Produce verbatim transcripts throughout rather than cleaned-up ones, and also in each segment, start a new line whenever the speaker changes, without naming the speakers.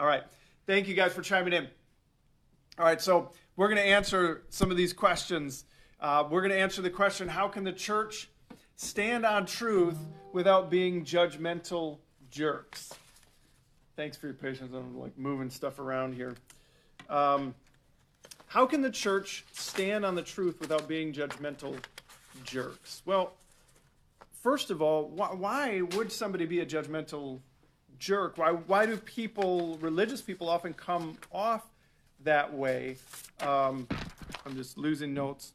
All right. Thank you guys for chiming in. All right, so we're going to answer some of these questions. Uh, we're going to answer the question, how can the church stand on truth without being judgmental jerks? Thanks for your patience. I'm like moving stuff around here. Um, how can the church stand on the truth without being judgmental jerks? Well, first of all, why, why would somebody be a judgmental jerk? Why, why do people, religious people, often come off that way? Um, I'm just losing notes.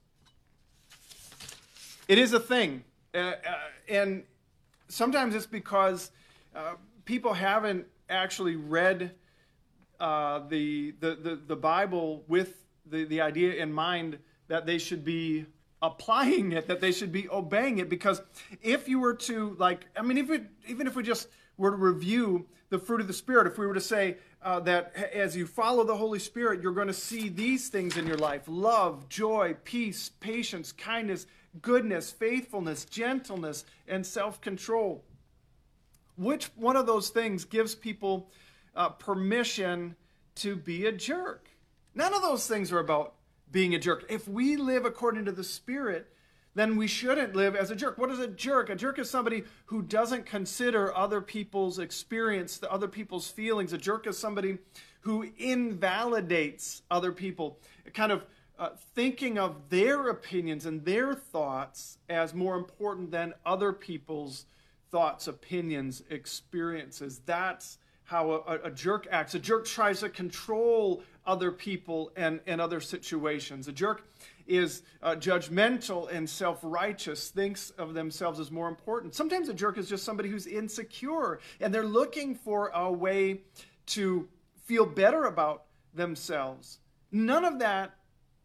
It is a thing. Uh, uh, and sometimes it's because uh, people haven't actually read uh, the, the, the, the Bible with the, the idea in mind that they should be applying it, that they should be obeying it. Because if you were to, like, I mean, if it, even if we just were to review the fruit of the Spirit, if we were to say uh, that as you follow the Holy Spirit, you're going to see these things in your life: love, joy, peace, patience, kindness, goodness, faithfulness, gentleness, and self-control. Which one of those things gives people uh, permission to be a jerk? None of those things are about being a jerk. If we live according to the Spirit, then we shouldn't live as a jerk. What is a jerk? A jerk is somebody who doesn't consider other people's experience, the other people's feelings. A jerk is somebody who invalidates other people, kind of uh, thinking of their opinions and their thoughts as more important than other people's thoughts, opinions, experiences. That's how a, a jerk acts. A jerk tries to control other people and, and other situations. A jerk is uh, judgmental and self-righteous, thinks of themselves as more important. Sometimes a jerk is just somebody who's insecure, and they're looking for a way to feel better about themselves. None of that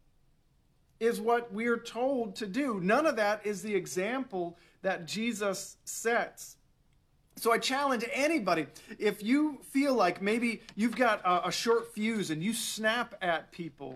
is what we're told to do. None of that is the example that Jesus sets. So I challenge anybody, if you feel like maybe you've got a, a short fuse and you snap at people,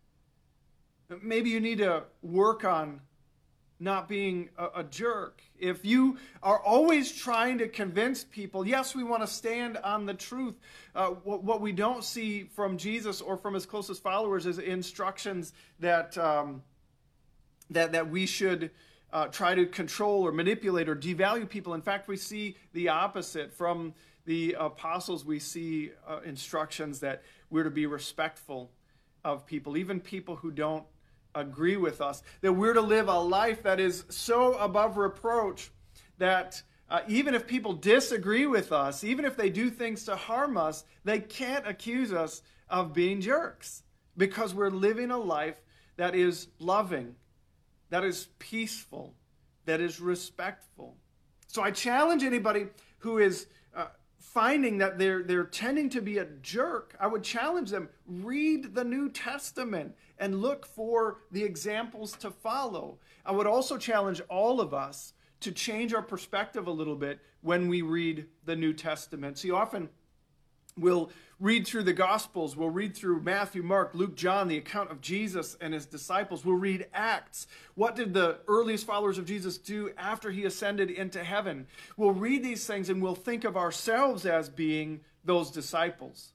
maybe you need to work on not being a, a jerk. If you are always trying to convince people, yes, we want to stand on the truth. Uh, what, what we don't see from Jesus or from his closest followers is instructions that um, that that we should Uh, try to control or manipulate or devalue people. In fact, we see the opposite. From the apostles, we see uh, instructions that we're to be respectful of people, even people who don't agree with us, that we're to live a life that is so above reproach that uh, even if people disagree with us, even if they do things to harm us, they can't accuse us of being jerks, because we're living a life that is loving, that is peaceful, that is respectful. So I challenge anybody who is uh, finding that they're, they're tending to be a jerk, I would challenge them, read the New Testament and look for the examples to follow. I would also challenge all of us to change our perspective a little bit when we read the New Testament. See, often we'll read through the Gospels. We'll read through Matthew, Mark, Luke, John, the account of Jesus and his disciples. We'll read Acts. What did the earliest followers of Jesus do after he ascended into heaven? We'll read these things and we'll think of ourselves as being those disciples.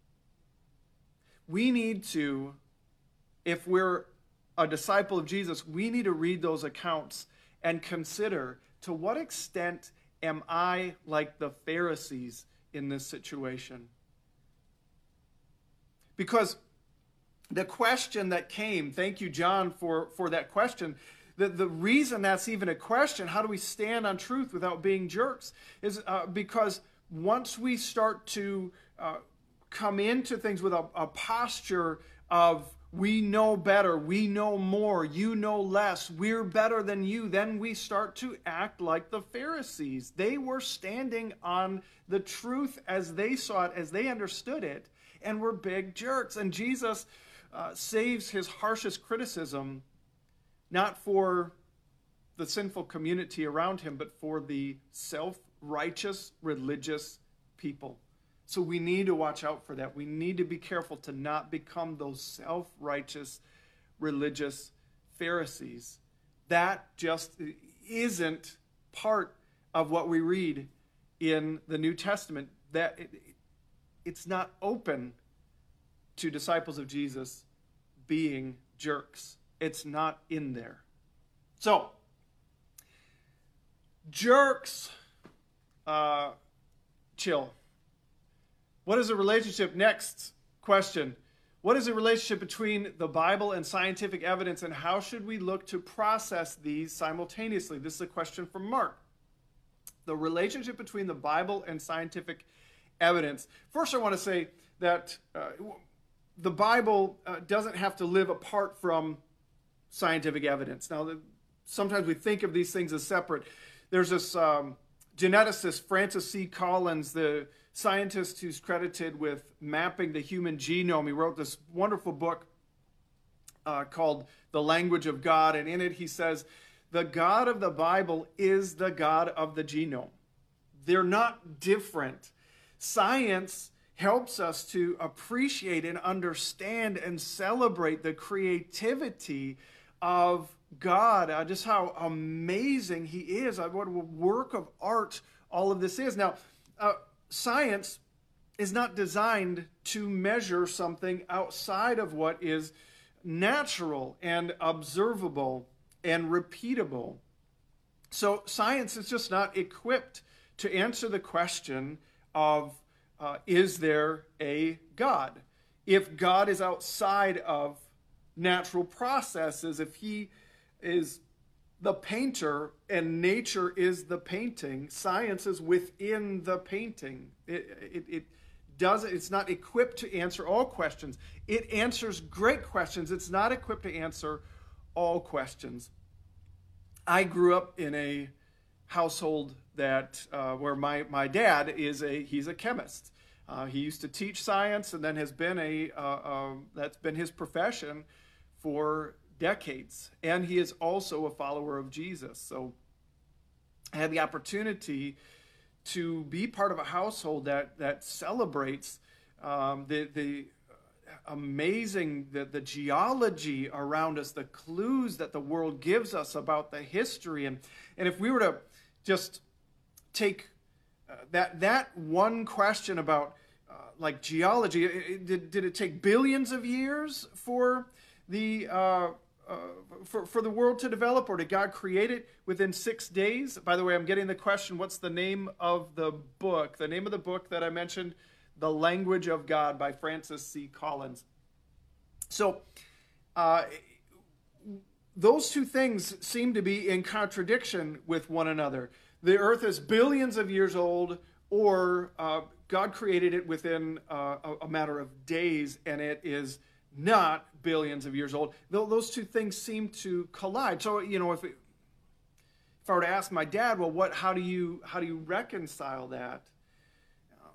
We need to, if we're a disciple of Jesus, we need to read those accounts and consider, to what extent am I like the Pharisees in this situation? Because the question that came, thank you, John, for, for that question, the, the reason that's even a question, how do we stand on truth without being jerks, is uh, because once we start to uh, come into things with a, a posture of we know better, we know more, you know less, we're better than you, then we start to act like the Pharisees. They were standing on the truth as they saw it, as they understood it, and were big jerks. And Jesus uh, saves his harshest criticism not for the sinful community around him, but for the self-righteous religious people. So we need to watch out for that. We need to be careful to not become those self-righteous religious Pharisees. That just isn't part of what we read in the New Testament. That it's not open to disciples of Jesus being jerks. It's not in there. So, jerks, uh, chill. What is the relationship? Next question. What is the relationship between the Bible and scientific evidence, and how should we look to process these simultaneously? This is a question from Mark. The relationship between the Bible and scientific evidence. First, I want to say that uh, the Bible uh, doesn't have to live apart from scientific evidence. Now, the, sometimes we think of these things as separate. There's this um, geneticist, Francis C. Collins, the scientist who's credited with mapping the human genome. He wrote this wonderful book uh, called The Language of God, and in it he says, the God of the Bible is the God of the genome. They're not different. Science helps us to appreciate and understand and celebrate the creativity of God, uh, just how amazing he is, uh, what a work of art all of this is. Now, uh, science is not designed to measure something outside of what is natural and observable and repeatable. So science is just not equipped to answer the question of, uh, is there a God? If God is outside of natural processes, if he is the painter and nature is the painting, science is within the painting. It, it, it does, it's not equipped to answer all questions. It answers great questions. It's not equipped to answer all questions. I grew up in a household that uh, where my, my dad is a he's a chemist. Uh, he used to teach science and then has been a uh, uh, that's been his profession for decades, and he is also a follower of Jesus. So I had the opportunity to be part of a household that that celebrates um, the the amazing the, the geology around us, the clues that the world gives us about the history. And and if we were to just take uh, that that one question about uh, like geology, it, did, did it take billions of years for the uh, uh, for, for the world to develop, or did God create it within six days? By the way, I'm getting the question, what's the name of the book? The name of the book that I mentioned, The Language of God by Francis C. Collins. So uh, those two things seem to be in contradiction with one another. The earth is billions of years old, or uh, God created it within uh, a, a matter of days, and it is not billions of years old. Those two things seem to collide. So, you know, if it, if I were to ask my dad, well, what, how do you, how do you reconcile that? Uh,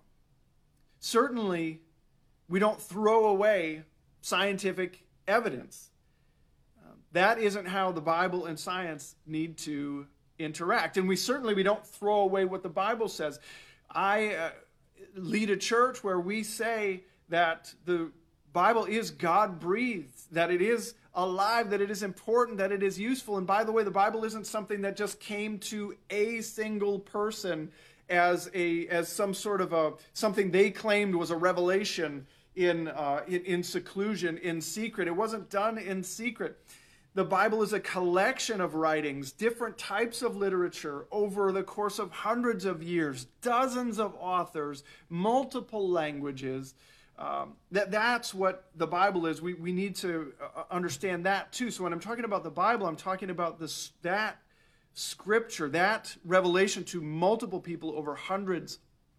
certainly, we don't throw away scientific evidence. Uh, that isn't how the Bible and science need to interact. And we certainly, we don't throw away what the Bible says. I uh, lead a church where we say that the Bible is God-breathed, that it is alive, that it is important, that it is useful. And by the way, the Bible isn't something that just came to a single person as a as some sort of a something they claimed was a revelation in uh, in, in seclusion, in secret. It wasn't done in secret. The Bible is a collection of writings, different types of literature over the course of hundreds of years, dozens of authors, multiple languages. Um, that that's what the Bible is. We we need to uh, understand that too. So when I'm talking about the Bible, I'm talking about this that scripture, that revelation to multiple people over hundreds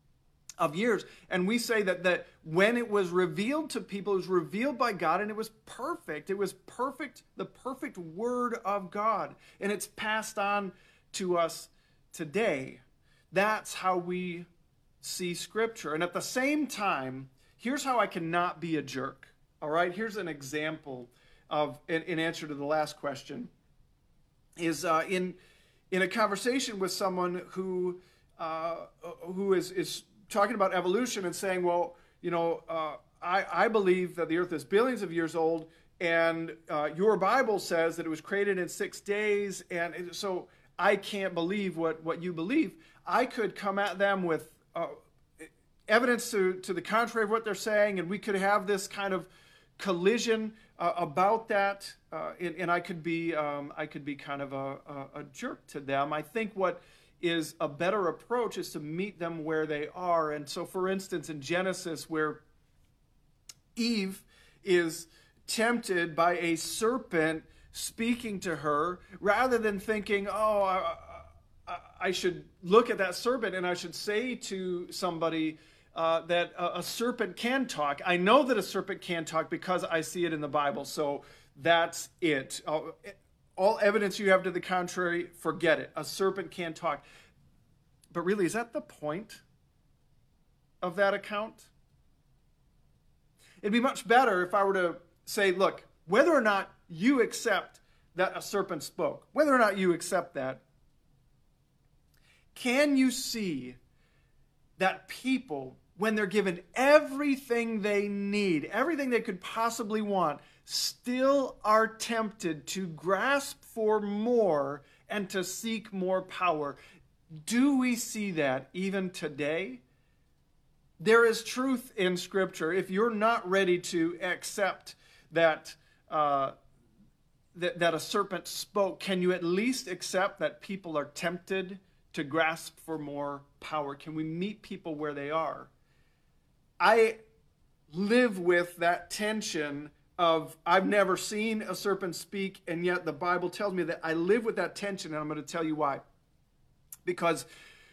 of years. And we say that that when it was revealed to people, it was revealed by God, and it was perfect. It was perfect, the perfect word of God, and it's passed on to us today. That's how we see Scripture. And at the same time, here's how I cannot be a jerk, all right? Here's an example of, in, in answer to the last question, is uh, in in a conversation with someone who uh, who is, is talking about evolution and saying, well, you know, uh, I, I believe that the earth is billions of years old, and uh, your Bible says that it was created in six days, and so I can't believe what, what you believe. I could come at them with... Uh, evidence to, to the contrary of what they're saying, and we could have this kind of collision uh, about that, uh, and, and I could be um, I could be kind of a, a, a jerk to them. I think what is a better approach is to meet them where they are. And so, for instance, in Genesis, where Eve is tempted by a serpent speaking to her, rather than thinking, oh, I, I, I should look at that serpent and I should say to somebody uh, that a, a serpent can talk. I know that a serpent can talk because I see it in the Bible, so that's it. All, all evidence you have to the contrary, forget it. A serpent can talk. But really, is that the point of that account? It'd be much better if I were to say, look, whether or not you accept that a serpent spoke, whether or not you accept that, can you see that people, when they're given everything they need, everything they could possibly want, still are tempted to grasp for more and to seek more power? Do we see that even today? There is truth in Scripture. If you're not ready to accept that, uh, that, that a serpent spoke, can you at least accept that people are tempted to grasp for more power? Can we meet people where they are? I live with that tension of, I've never seen a serpent speak, and yet the Bible tells me that I live with that tension, and I'm going to tell you why. Because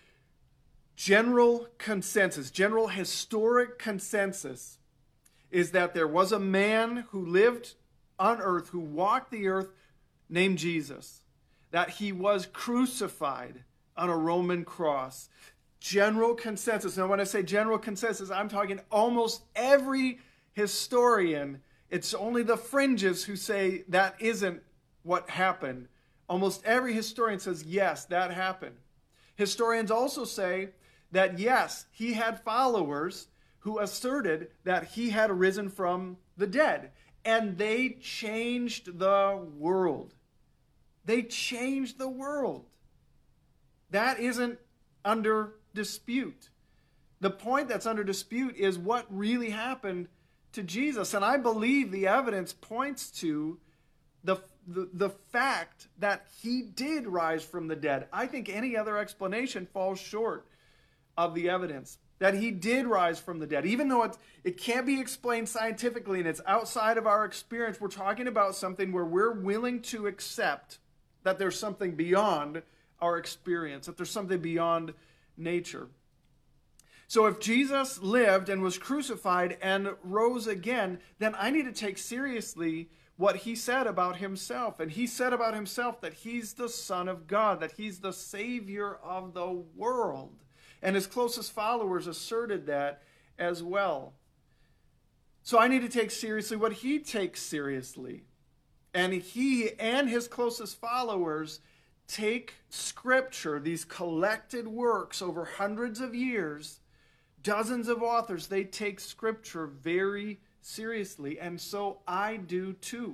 general consensus, general historic consensus is that there was a man who lived on earth, who walked the earth, named Jesus, that he was crucified on a Roman cross. General consensus. Now, when I say general consensus, I'm talking almost every historian. It's only the fringes who say that isn't what happened. Almost every historian says, yes, that happened. Historians also say that, yes, he had followers who asserted that he had risen from the dead. And they changed the world. They changed the world. That isn't under dispute. The point that's under dispute is what really happened to Jesus. And I believe the evidence points to the, the, the fact that he did rise from the dead. I think any other explanation falls short of the evidence that he did rise from the dead. Even though it, it can't be explained scientifically and it's outside of our experience, we're talking about something where we're willing to accept that there's something beyond our experience, that there's something beyond nature. So if Jesus lived and was crucified and rose again, then I need to take seriously what he said about himself. And he said about himself that he's the Son of God, that he's the Savior of the world. And his closest followers asserted that as well. So I need to take seriously what he takes seriously. And he and his closest followers take Scripture, these collected works over hundreds of years, dozens of authors, they take Scripture very seriously. And so I do too.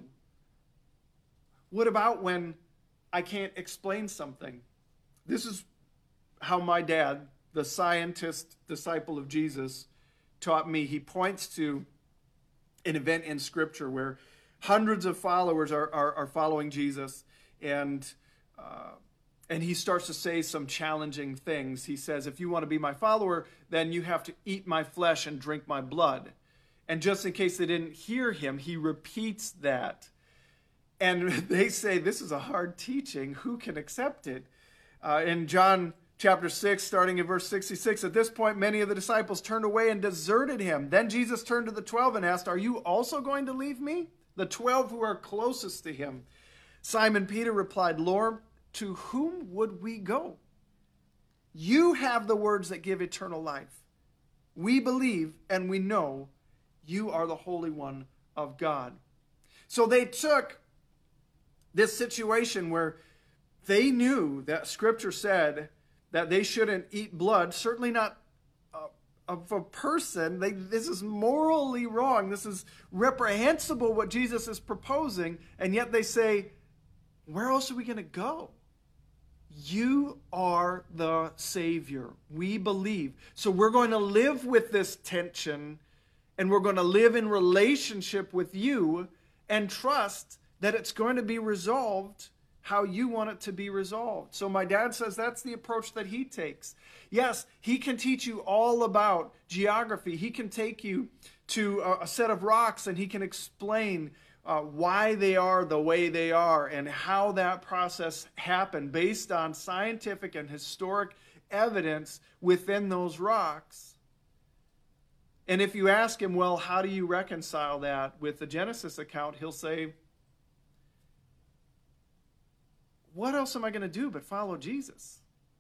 What about when I can't explain something? This is how my dad, the scientist disciple of Jesus, taught me. He points to an event in Scripture where hundreds of followers are, are, are following Jesus, and uh, and he starts to say some challenging things. He says, if you want to be my follower, then you have to eat my flesh and drink my blood. And just in case they didn't hear him, he repeats that. And they say, this is a hard teaching. Who can accept it? Uh, in John chapter six, starting in verse sixty-six, at this point, many of the disciples turned away and deserted him. Then Jesus turned to the twelve and asked, are you also going to leave me? The twelve who are closest to him. Simon Peter replied, Lord, to whom would we go? You have the words that give eternal life. We believe and we know you are the Holy One of God. So they took this situation where they knew that Scripture said that they shouldn't eat blood, certainly not uh, of a person. They, this is morally wrong. This is reprehensible what Jesus is proposing. And yet they say, where else are we going to go? you are the Savior. We believe. So we're going to live with this tension, and we're going to live in relationship with you and trust that it's going to be resolved how you want it to be resolved. So my dad says that's the approach that he takes. Yes, he can teach you all about geography. He can take you to a, a set of rocks, and he can explain uh, why they are the way they are and how that process happened based on scientific and historic evidence within those rocks. And if you ask him, well, how do you reconcile that with the Genesis account? He'll say, what else am I going to do but follow Jesus?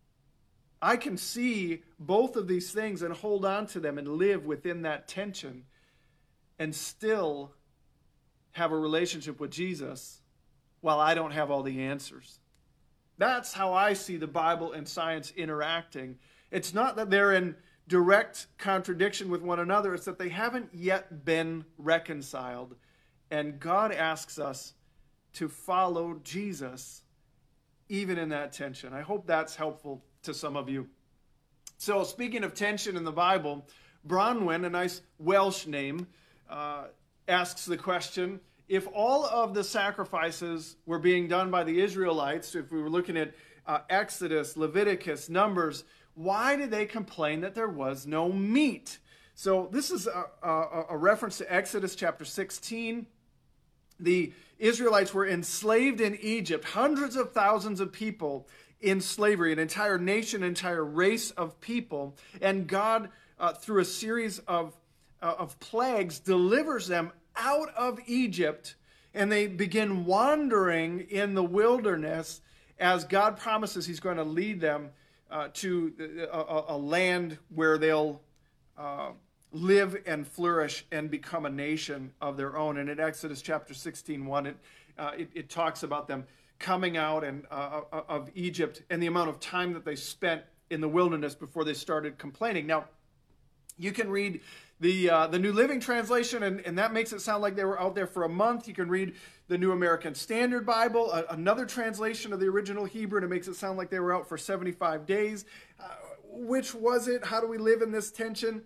I can see both of these things and hold on to them and live within that tension and still have a relationship with Jesus while I don't have all the answers. That's how I see the Bible and science interacting. It's not that they're in direct contradiction with one another. It's that they haven't yet been reconciled. And God asks us to follow Jesus even in that tension. I hope that's helpful to some of you. So speaking of tension in the Bible, Bronwyn, a nice Welsh name, uh, asks the question, if all of the sacrifices were being done by the Israelites, if we were looking at uh, Exodus, Leviticus, Numbers, why did they complain that there was no meat? So this is a, a, a reference to Exodus chapter sixteen. The Israelites were enslaved in Egypt, hundreds of thousands of people in slavery, an entire nation, an entire race of people. And God, uh, through a series of, uh, of plagues, delivers them out of Egypt, and they begin wandering in the wilderness as God promises he's going to lead them uh, to a, a land where they'll uh, live and flourish and become a nation of their own. And in Exodus chapter sixteen, one, it, uh, it, it talks about them coming out and, uh, of Egypt and the amount of time that they spent in the wilderness before they started complaining. Now, you can read the uh, the New Living Translation, and, and that makes it sound like they were out there for a month. You can read the New American Standard Bible, a, another translation of the original Hebrew, and it makes it sound like they were out for seventy-five days. Uh, which was it? How do we live in this tension?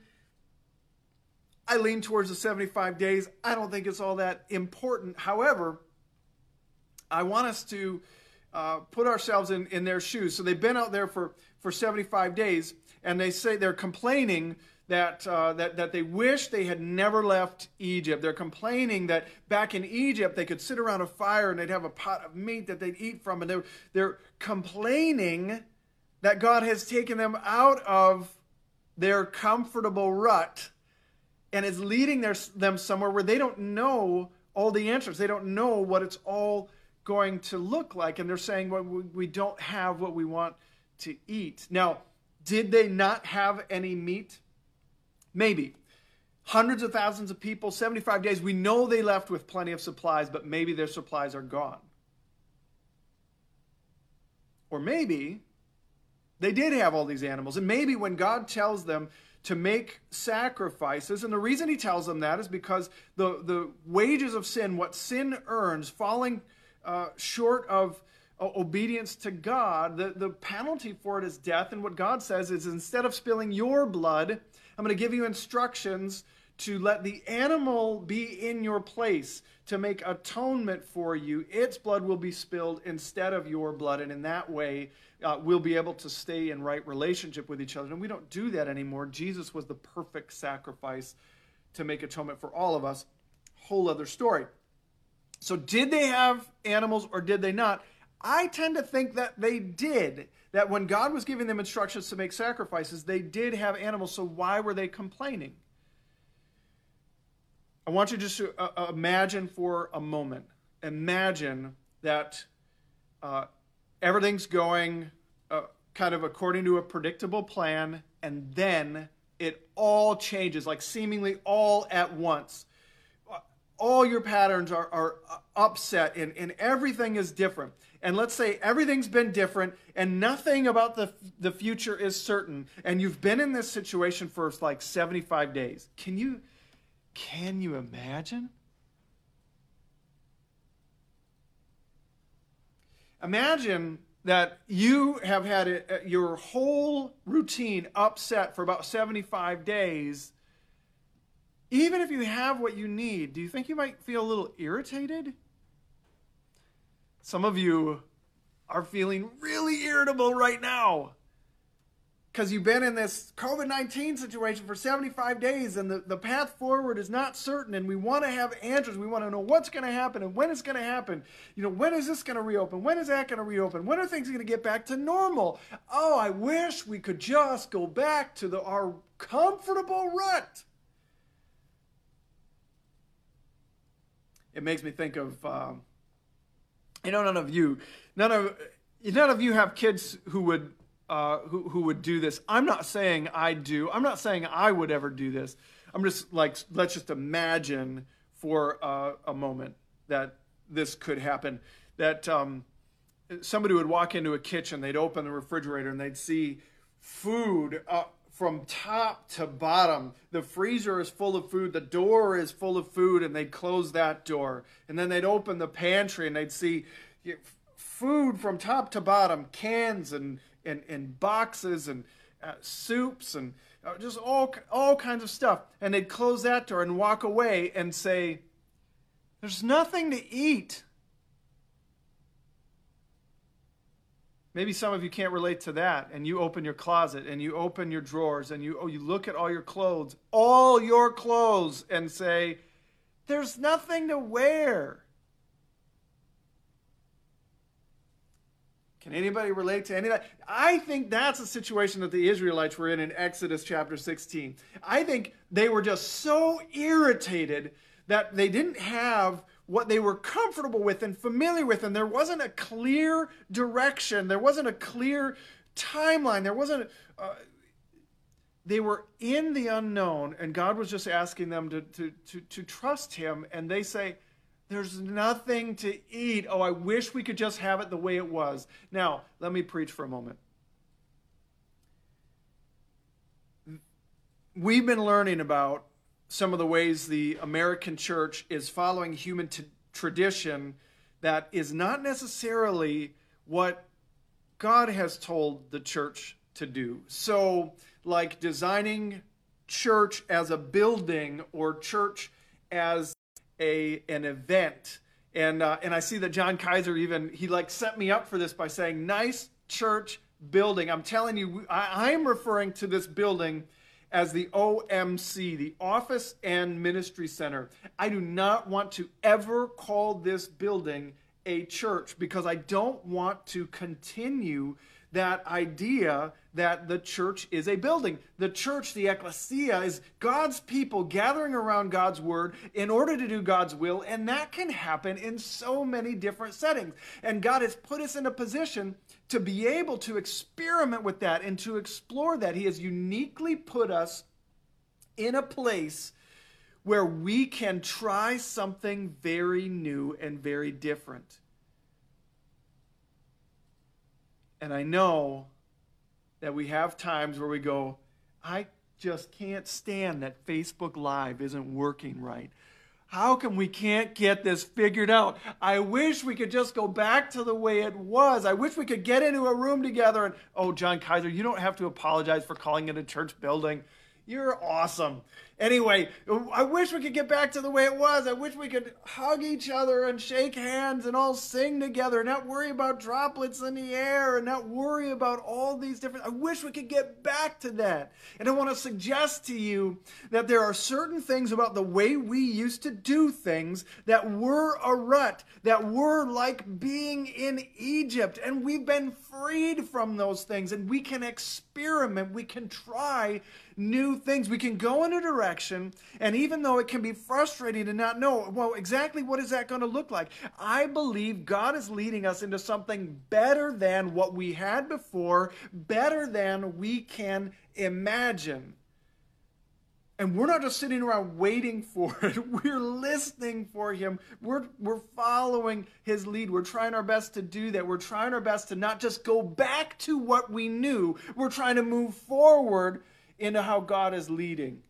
I lean towards the seventy-five days. I don't think it's all that important. However, I want us to uh, put ourselves in, in their shoes. So they've been out there for, for seventy-five days, and they say they're complaining that, uh, that, that they wish they had never left Egypt. They're complaining that back in Egypt they could sit around a fire and they'd have a pot of meat that they'd eat from. And they're, they're complaining that God has taken them out of their comfortable rut and is leading their, them somewhere where they don't know all the answers. They don't know what it's all going to look like. And they're saying, well, we don't have what we want to eat. Now, did they not have any meat? Maybe. Hundreds of thousands of people, seventy-five days. We know they left with plenty of supplies, but maybe their supplies are gone. Or maybe they did have all these animals. And maybe when God tells them to make sacrifices, and the reason he tells them that is because the, the wages of sin, what sin earns, falling uh, short of uh, obedience to God, the, the penalty for it is death. And what God says is, instead of spilling your blood, I'm going to give you instructions to let the animal be in your place to make atonement for you. Its blood will be spilled instead of your blood, and in that way uh, we'll be able to stay in right relationship with each other. And we don't do that anymore. Jesus was the perfect sacrifice to make atonement for all of us. Whole other story. So did they have animals or did they not? I tend to think that they did. That when God was giving them instructions to make sacrifices, they did have animals. So why were they complaining? I want you just to uh, imagine for a moment. Imagine that uh, everything's going uh, kind of according to a predictable plan, and then it all changes, like seemingly all at once. All your patterns are, are upset, and, and everything is different. And let's say everything's been different, and nothing about the, the future is certain, and you've been in this situation for like seventy-five days. Can you, can you imagine? Imagine that you have had a, your whole routine upset for about seventy-five days, even if you have what you need, do you think you might feel a little irritated? Some of you are feeling really irritable right now because you've been in this COVID nineteen situation for seventy-five days and the, the path forward is not certain, and we want to have answers. We want to know what's going to happen and when it's going to happen. You know, when is this going to reopen? When is that going to reopen? When are things going to get back to normal? Oh, I wish we could just go back to the, our comfortable rut. It makes me think of, um, you know, none of you, none of, none of you have kids who would Uh, who, who would do this. I'm not saying I do. I'm not saying I would ever do this. I'm just like, let's just imagine for uh, a moment that this could happen. That um, somebody would walk into a kitchen, they'd open the refrigerator, and they'd see food uh, from top to bottom. The freezer is full of food. The door is full of food, and they'd close that door. And then they'd open the pantry, and they'd see you know, food from top to bottom, cans and And, and boxes and uh, soups and uh, just all all kinds of stuff. And they'd close that door and walk away and say, there's nothing to eat. Maybe some of you can't relate to that, and you open your closet and you open your drawers and you oh you look at all your clothes, all your clothes, and say, there's nothing to wear. Can anybody relate to any of that? I think that's a situation that the Israelites were in in Exodus chapter sixteen. I think they were just so irritated that they didn't have what they were comfortable with and familiar with, and there wasn't a clear direction. There wasn't a clear timeline. There wasn't... Uh, they were in the unknown, and God was just asking them to, to, to, to trust Him, and they say, there's nothing to eat. Oh, I wish we could just have it the way it was. Now, let me preach for a moment. We've been learning about some of the ways the American church is following human t- tradition that is not necessarily what God has told the church to do. So, like designing church as a building or church as A, an event. And uh, and I see that John Kaiser even, he like set me up for this by saying, nice church building. I'm telling you, I, I'm referring to this building as the O M C, the Office and Ministry Center. I do not want to ever call this building a church because I don't want to continue that idea that the church is a building. The church, the ecclesia, is God's people gathering around God's word in order to do God's will, and that can happen in so many different settings. And God has put us in a position to be able to experiment with that and to explore that. He has uniquely put us in a place where we can try something very new and very different. And I know that we have times where we go, I just can't stand that Facebook Live isn't working right. How come we can't get this figured out? I wish we could just go back to the way it was. I wish we could get into a room together and, oh, John Kaiser, you don't have to apologize for calling it a church building. You're awesome. Anyway, I wish we could get back to the way it was. I wish we could hug each other and shake hands and all sing together and not worry about droplets in the air and not worry about all these different... I wish we could get back to that. And I want to suggest to you that there are certain things about the way we used to do things that were a rut, that were like being in Egypt. And we've been freed from those things. And we can experiment. We can try new things. We can go in a direction, and even though it can be frustrating to not know, well, exactly what is that going to look like? I believe God is leading us into something better than what we had before, better than we can imagine. And we're not just sitting around waiting for it. We're listening for Him. We're, we're following His lead. We're trying our best to do that. We're trying our best to not just go back to what we knew. We're trying to move forward into how God is leading.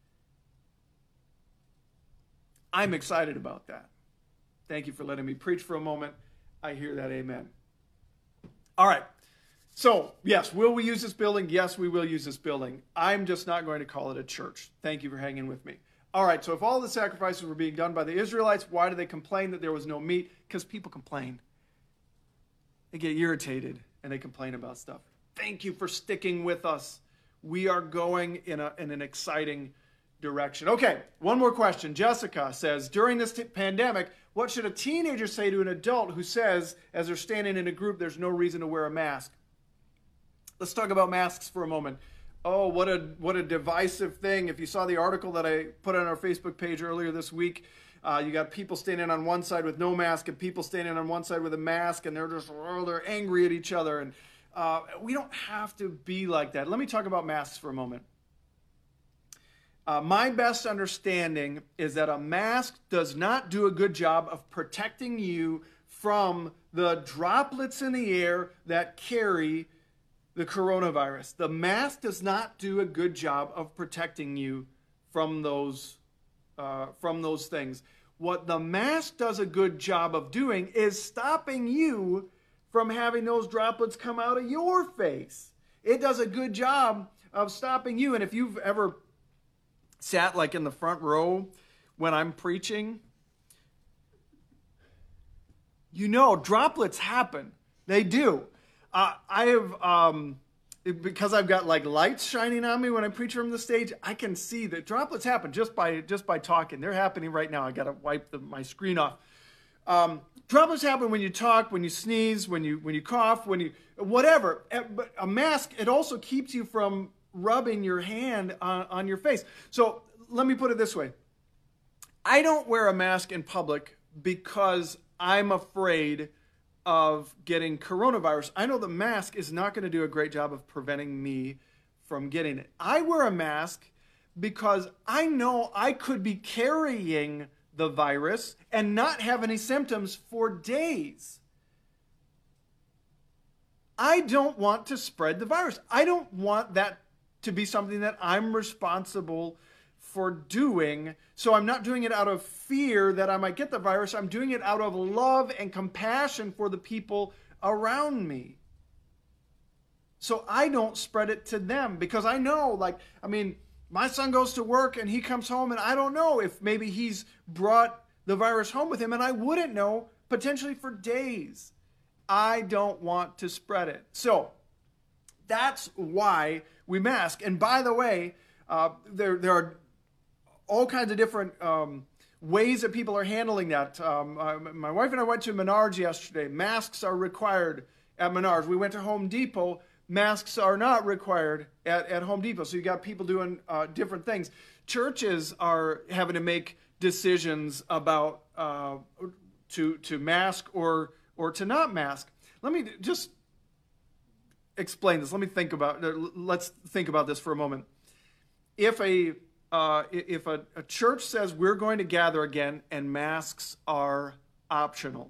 I'm excited about that. Thank you for letting me preach for a moment. I hear that, amen. All right. So, yes, will we use this building? Yes, we will use this building. I'm just not going to call it a church. Thank you for hanging with me. All right, so if all the sacrifices were being done by the Israelites, why do they complain that there was no meat? Because people complain. They get irritated and they complain about stuff. Thank you for sticking with us. We are going in, a, in an exciting direction. Okay, one more question. Jessica says, during this t- pandemic, what should a teenager say to an adult who says, as they're standing in a group, there's no reason to wear a mask? Let's talk about masks for a moment. Oh, what a what a divisive thing. If you saw the article that I put on our Facebook page earlier this week, uh, you got people standing on one side with no mask and people standing on one side with a mask, and they're just, oh, they're angry at each other. And uh, we don't have to be like that. Let me talk about masks for a moment. Uh, my best understanding is that a mask does not do a good job of protecting you from the droplets in the air that carry the coronavirus. The mask does not do a good job of protecting you from those, uh, from those things. What the mask does a good job of doing is stopping you from having those droplets come out of your face. It does a good job of stopping you. And if you've ever sat like in the front row when I'm preaching, you know droplets happen. They do. Uh, I have, um, because I've got like lights shining on me when I preach from the stage, I can see that droplets happen just by just by talking. They're happening right now. I got to wipe the, my screen off. Um, droplets happen when you talk, when you sneeze, when you when you cough, when you whatever. But a mask, it also keeps you from rubbing your hand on, on your face. So let me put it this way. I don't wear a mask in public because I'm afraid of getting coronavirus. I know the mask is not going to do a great job of preventing me from getting it. I wear a mask because I know I could be carrying the virus and not have any symptoms for days. I don't want to spread the virus. I don't want that to be something that I'm responsible for doing. So I'm not doing it out of fear that I might get the virus. I'm doing it out of love and compassion for the people around me. So I don't spread it to them because I know, like, I mean, my son goes to work and he comes home and I don't know if maybe he's brought the virus home with him and I wouldn't know potentially for days. I don't want to spread it. So that's why we mask. And by the way, uh, there, there are all kinds of different um, ways that people are handling that. Um, uh, my wife and I went to Menards yesterday. Masks are required at Menards. We went to Home Depot. Masks are not required at, at Home Depot. So you got people doing uh, different things. Churches are having to make decisions about uh, to to mask or or to not mask. Let me just explain this. Let me think about. Let's think about this for a moment. If a Uh, if a, a church says we're going to gather again and masks are optional,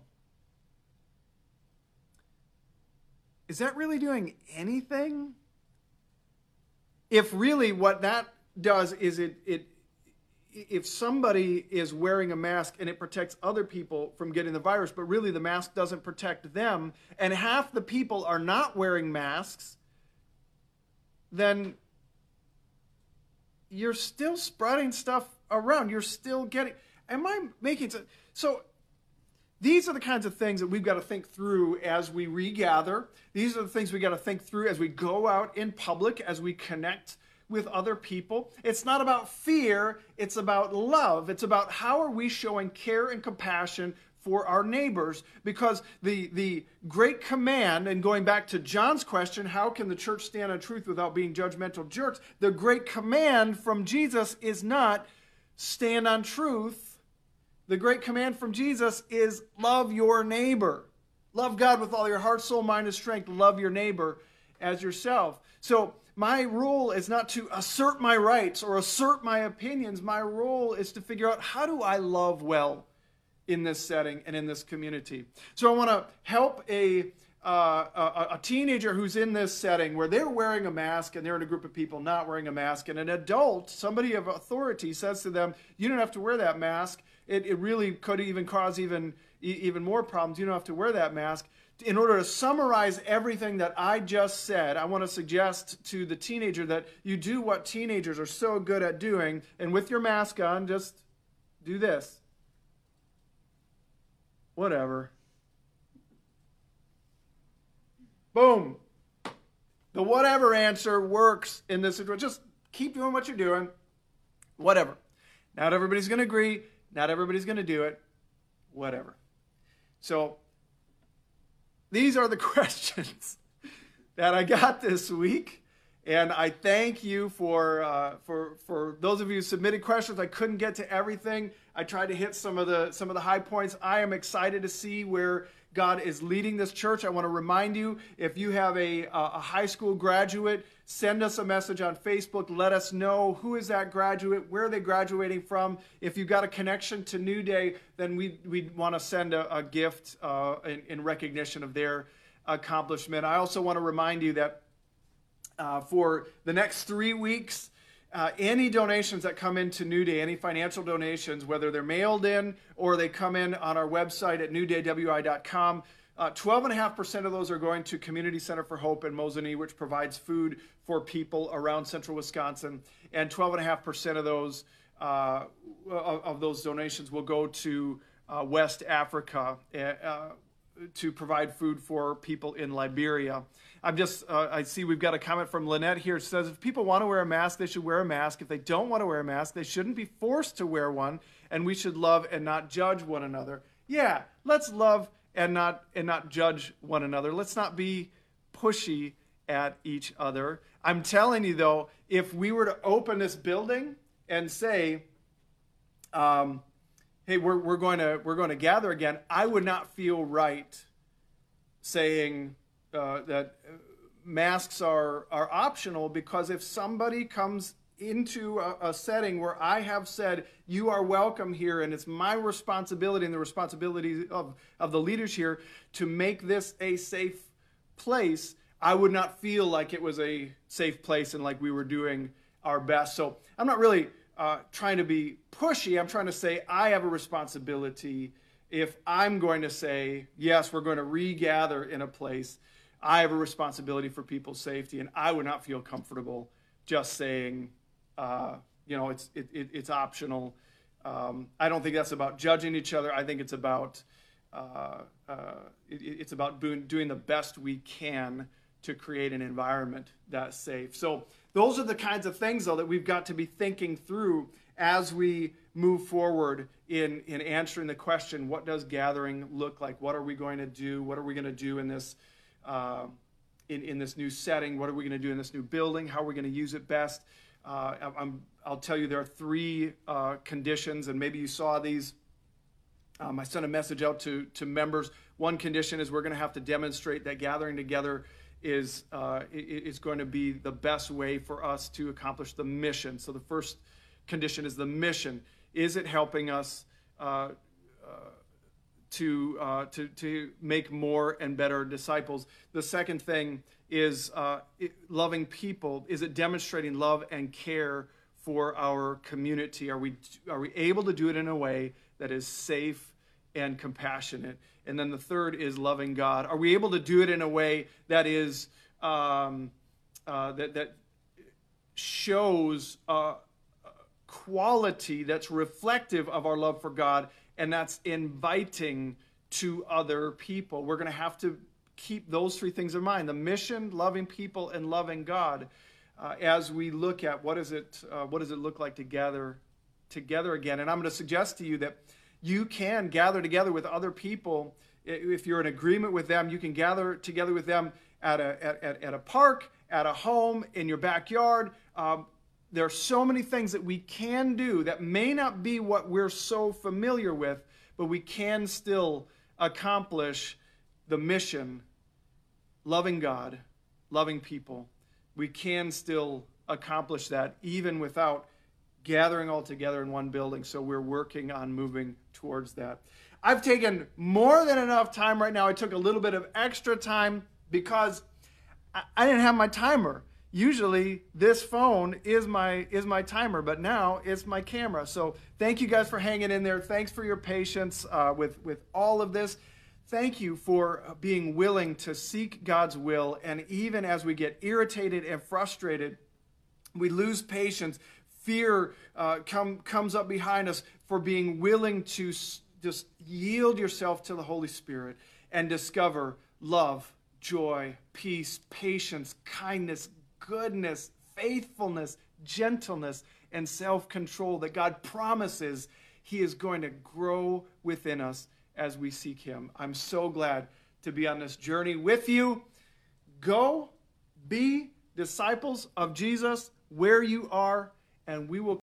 is that really doing anything? If really what that does is it, it if somebody is wearing a mask and it protects other people from getting the virus, but really the mask doesn't protect them, and half the people are not wearing masks, then you're still spreading stuff around. You're still getting, am I making sense? So these are the kinds of things that we've got to think through as we regather. These are the things we got to think through as we go out in public, as we connect with other people. It's not about fear. It's about love. It's about how are we showing care and compassion for our neighbors, because the, the great command, and going back to John's question, how can the church stand on truth without being judgmental jerks? The great command from Jesus is not stand on truth. The great command from Jesus is love your neighbor. Love God with all your heart, soul, mind, and strength. Love your neighbor as yourself. So my role is not to assert my rights or assert my opinions. My role is to figure out, how do I love well in this setting and in this community? So I want to help a, uh, a a teenager who's in this setting where they're wearing a mask and they're in a group of people not wearing a mask, and an adult, somebody of authority, says to them, you don't have to wear that mask. It, it really could even cause even, even more problems. You don't have to wear that mask. in order to summarize everything that I just said, I want to suggest to the teenager that you do what teenagers are so good at doing, and with your mask on, just do this. Whatever. Boom. The whatever answer works in this situation. Just keep doing what you're doing. Whatever. Not everybody's going to agree. Not everybody's going to do it. Whatever. So, these are the questions that I got this week, and I thank you for uh, for for those of you who submitted questions. I couldn't get to everything. I tried to hit some of the some of the high points. I am excited to see where God is leading this church. I want to remind you, if you have a a high school graduate, send us a message on Facebook. Let us know who is that graduate, where are they graduating from. If you've got a connection to New Day, then we we want to send a, a gift uh, in, in recognition of their accomplishment. I also want to remind you that uh, for the next three weeks, uh, any donations that come into New Day, any financial donations, whether they're mailed in or they come in on our website at new day w i dot com, Uh, twelve point five percent of those are going to Community Center for Hope in Mosinee, which provides food for people around central Wisconsin. And twelve point five percent of those uh, of, of those donations will go to uh, West Africa uh, to provide food for people in Liberia. I'm just, uh, I see we've got a comment from Lynette here. It says, if people want to wear a mask, they should wear a mask. If they don't want to wear a mask, they shouldn't be forced to wear one. And we should love and not judge one another. Yeah, let's love and not and not judge one another. Let's not be pushy at each other. I'm telling you, though, if we were to open this building and say, um, hey, we're, we're going to we're going to gather again, I would not feel right saying uh, that masks are, are optional, because if somebody comes into a, a setting where I have said, you are welcome here, and it's my responsibility and the responsibility of, of the leaders here to make this a safe place, I would not feel like it was a safe place and like we were doing our best. So I'm not really uh, trying to be pushy. I'm trying to say I have a responsibility. If I'm going to say, yes, we're going to regather in a place, I have a responsibility for people's safety, and I would not feel comfortable just saying, Uh, you know, it's it, it, it's optional. Um, I don't think that's about judging each other. I think it's about uh, uh, it, it's about doing, doing the best we can to create an environment that's safe. So those are the kinds of things, though, that we've got to be thinking through as we move forward in in answering the question: what does gathering look like? What are we going to do? What are we going to do in this uh, in in this new setting? What are we going to do in this new building? How are we going to use it best? Uh, I'm, I'll tell you there are three uh, conditions, and maybe you saw these. Um, I sent a message out to, to members. One condition is we're going to have to demonstrate that gathering together is, uh, is going to be the best way for us to accomplish the mission. So the first condition is the mission. Is it helping us uh, uh, to, uh, to, to make more and better disciples? The second thing is uh, it, loving people. Is it demonstrating love and care for our community? Are we are we able to do it in a way that is safe and compassionate? And then the third is loving God. Are we able to do it in a way that is um, uh, that that shows uh, quality that's reflective of our love for God, and that's inviting to other people? We're going to have to keep those three things in mind: the mission, loving people, and loving God, uh, as we look at what is it, uh, what does it look like to gather together again. And I'm going to suggest to you that you can gather together with other people. If you're in agreement with them, you can gather together with them at a at, at a park, at a home, in your backyard. Um, there are so many things that we can do that may not be what we're so familiar with, but we can still accomplish the mission, loving God, loving people. We can still accomplish that even without gathering all together in one building. So we're working on moving towards that. I've taken more than enough time right now. I took a little bit of extra time because I didn't have my timer. Usually this phone is my is my timer, but now it's my camera. So thank you guys for hanging in there. Thanks for your patience uh, with, with all of this. thank you for being willing to seek God's will. And even as we get irritated and frustrated, we lose patience. Fear uh, come, comes up behind us for being willing to s- just yield yourself to the Holy Spirit and discover love, joy, peace, patience, kindness, goodness, faithfulness, gentleness, and self-control that God promises He is going to grow within us as we seek Him. I'm so glad to be on this journey with you. Go be disciples of Jesus where you are, and we will